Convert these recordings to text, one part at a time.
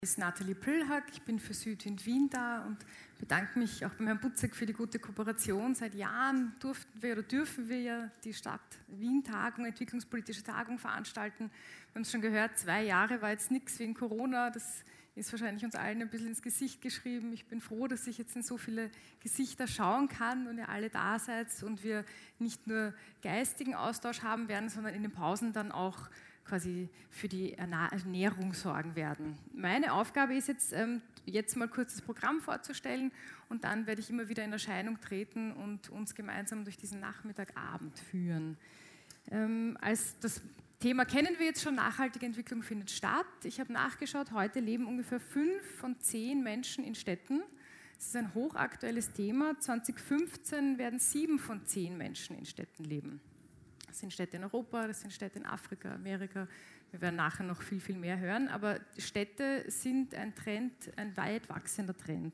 Ist Nathalie Prillhack, ich bin für Südwind Wien da und bedanke mich auch beim Herrn Butzek für die gute Kooperation. Seit Jahren dürfen wir ja die Stadt Wien-Tagung, entwicklungspolitische Tagung veranstalten. Wir haben es schon gehört, 2 Jahre war jetzt nichts wegen Corona, das ist wahrscheinlich uns allen ein bisschen ins Gesicht geschrieben. Ich bin froh, dass ich jetzt in so viele Gesichter schauen kann und ihr alle da seid und wir nicht nur geistigen Austausch haben werden, sondern in den Pausen dann auch quasi für die Ernährung sorgen werden. Meine Aufgabe ist jetzt mal kurz das Programm vorzustellen und dann werde ich immer wieder in Erscheinung treten und uns gemeinsam durch diesen Nachmittagabend führen. Als das Thema kennen wir jetzt schon, nachhaltige Entwicklung findet statt. Ich habe nachgeschaut, heute leben ungefähr 5 von 10 Menschen in Städten. Das ist ein hochaktuelles Thema. 2015 werden 7 von 10 Menschen in Städten leben. Das sind Städte in Europa, das sind Städte in Afrika, Amerika. Wir werden nachher noch viel, viel mehr hören. Aber Städte sind ein Trend, ein weit wachsender Trend.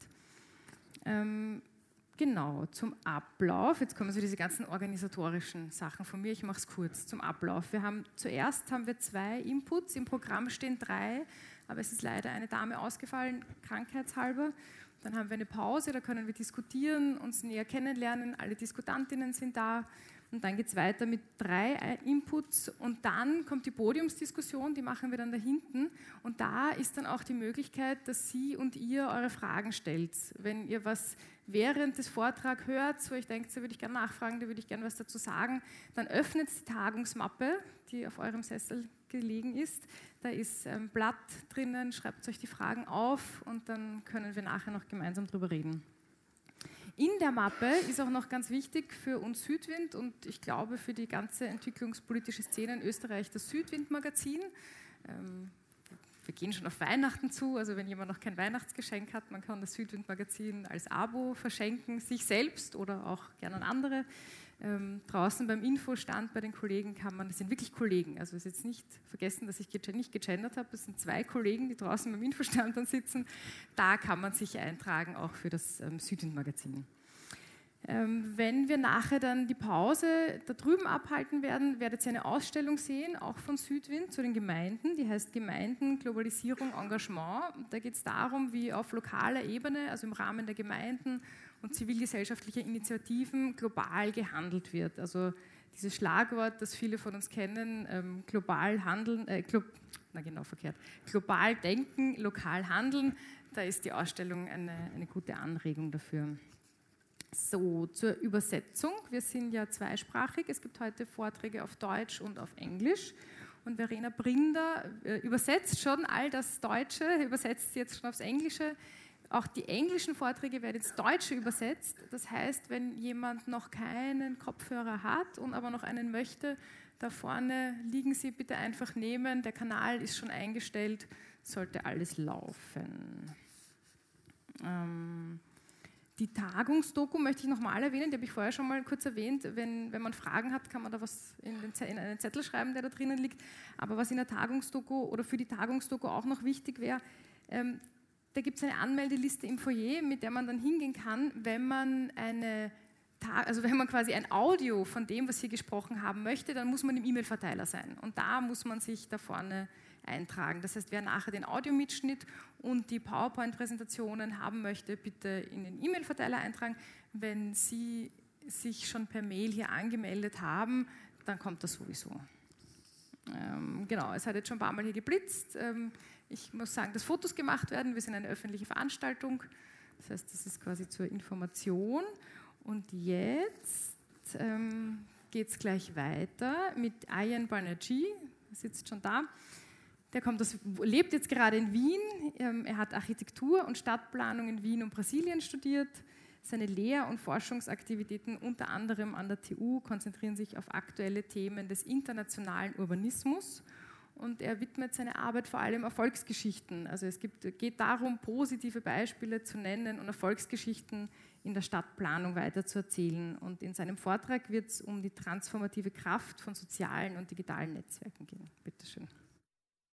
Genau, zum Ablauf. Jetzt kommen so diese ganzen organisatorischen Sachen von mir. Ich mache es kurz zum Ablauf. Zuerst haben wir 2 Inputs. Im Programm stehen 3, aber es ist leider eine Dame ausgefallen, krankheitshalber. Dann haben wir eine Pause, da können wir diskutieren, uns näher kennenlernen. Alle Diskutantinnen sind da. Und dann geht es weiter mit 3 Inputs und dann kommt die Podiumsdiskussion, die machen wir dann da hinten. Und da ist dann auch die Möglichkeit, dass Sie und ihr eure Fragen stellt. Wenn ihr was während des Vortrags hört, wo ich denke, da würde ich gerne nachfragen, da würde ich gerne was dazu sagen, dann öffnet die Tagungsmappe, die auf eurem Sessel gelegen ist. Da ist ein Blatt drinnen, schreibt euch die Fragen auf und dann können wir nachher noch gemeinsam drüber reden. In der Mappe ist auch noch ganz wichtig für uns Südwind und ich glaube für die ganze entwicklungspolitische Szene in Österreich das Südwind-Magazin. Wir gehen schon auf Weihnachten zu, also wenn jemand noch kein Weihnachtsgeschenk hat, man kann das Südwind-Magazin als Abo verschenken, sich selbst oder auch gerne an andere. Draußen beim Infostand bei den Kollegen das sind wirklich Kollegen, also es ist jetzt nicht vergessen, dass ich nicht gegendert habe, es sind 2 Kollegen, die draußen beim Infostand dann sitzen, da kann man sich eintragen, auch für das Südwind-Magazin. Wenn wir nachher dann die Pause da drüben abhalten werden, werdet ihr eine Ausstellung sehen, auch von Südwind zu den Gemeinden, die heißt Gemeinden, Globalisierung, Engagement. Da geht es darum, wie auf lokaler Ebene, also im Rahmen der Gemeinden und zivilgesellschaftlicher Initiativen global gehandelt wird. Also dieses Schlagwort, das viele von uns kennen, global denken, lokal handeln, da ist die Ausstellung eine gute Anregung dafür. So, zur Übersetzung. Wir sind ja zweisprachig. Es gibt heute Vorträge auf Deutsch und auf Englisch. Und Verena Brinder übersetzt schon all das Deutsche, übersetzt jetzt schon aufs Englische. Auch die englischen Vorträge werden ins Deutsche übersetzt. Das heißt, wenn jemand noch keinen Kopfhörer hat und aber noch einen möchte, da vorne liegen Sie bitte einfach nehmen. Der Kanal ist schon eingestellt, sollte alles laufen. Die Tagungsdoku möchte ich nochmal erwähnen, die habe ich vorher schon mal kurz erwähnt. Wenn man Fragen hat, kann man da was in einen Zettel schreiben, der da drinnen liegt. Aber was in der Tagungsdoku oder für die Tagungsdoku auch noch wichtig wäre, da gibt es eine Anmeldeliste im Foyer, mit der man dann hingehen kann, wenn man quasi ein Audio von dem, was hier gesprochen haben möchte, dann muss man im E-Mail-Verteiler sein. Und da muss man sich da vorne eintragen. Das heißt, wer nachher den Audiomitschnitt und die PowerPoint-Präsentationen haben möchte, bitte in den E-Mail-Verteiler eintragen. Wenn Sie sich schon per Mail hier angemeldet haben, dann kommt das sowieso. Genau, es hat jetzt schon ein paar Mal hier geblitzt. Ich muss sagen, dass Fotos gemacht werden. Wir sind eine öffentliche Veranstaltung. Das heißt, das ist quasi zur Information. Und jetzt geht es gleich weiter mit Ayan Banerjee, sitzt schon da. Lebt jetzt gerade in Wien. Er hat Architektur und Stadtplanung in Wien und Brasilien studiert. Seine Lehr- und Forschungsaktivitäten unter anderem an der TU konzentrieren sich auf aktuelle Themen des internationalen Urbanismus. Und er widmet seine Arbeit vor allem Erfolgsgeschichten. Also es geht darum, positive Beispiele zu nennen und Erfolgsgeschichten in der Stadtplanung weiterzuerzählen. Und in seinem Vortrag wird es um die transformative Kraft von sozialen und digitalen Netzwerken gehen. Bitte schön.